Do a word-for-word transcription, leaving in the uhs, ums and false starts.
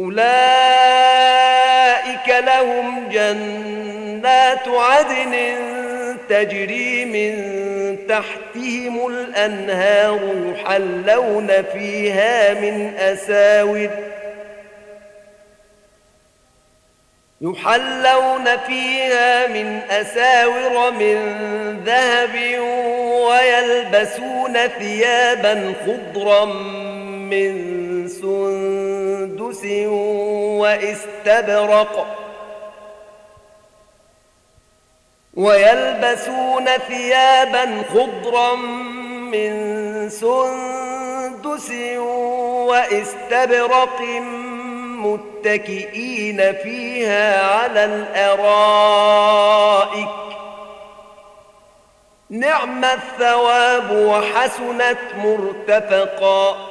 أولئك لهم جنات عدن تجري من تحتهم الأنهار يحلون فيها من أساور يحلون فيها من أساور من ذهب ويلبسون ثيابا خضرا من سندس واستبرق ويلبسون ثيابا خضرا من سندس واستبرق متكئين فيها على الأرائك نعم الثواب وحسنت مرتفقا